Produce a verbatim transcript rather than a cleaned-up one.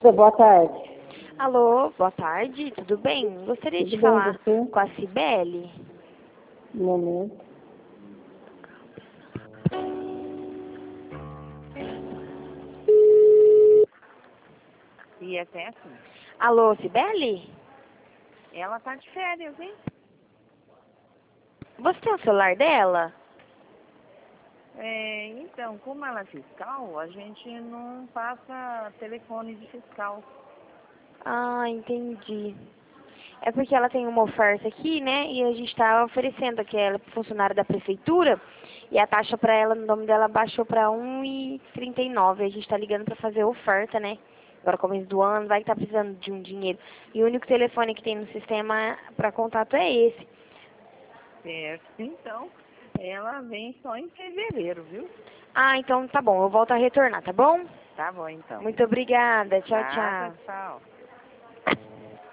Boa tarde. Alô, boa tarde, tudo bem? Gostaria Tudo de bem, falar você? com a Cibele. Um momento. E até assim. Alô, Cibele? Ela tá de férias, hein? Você tem o celular dela? É, então, como ela é fiscal, a gente não passa telefone de fiscal. Ah, entendi. É porque ela tem uma oferta aqui, né? E a gente está oferecendo aqui, ela é funcionária da prefeitura, e a taxa para ela, no nome dela, baixou para um e trinta e nove. A gente está ligando para fazer oferta, né? Agora, começo do ano, vai estar precisando de um dinheiro. E o único telefone que tem no sistema para contato é esse. Certo. Então, ela vem só em fevereiro, viu? Ah, então tá bom, eu volto a retornar, tá bom? Tá bom, então. Muito obrigada. Tchau, Nada, tchau. tchau.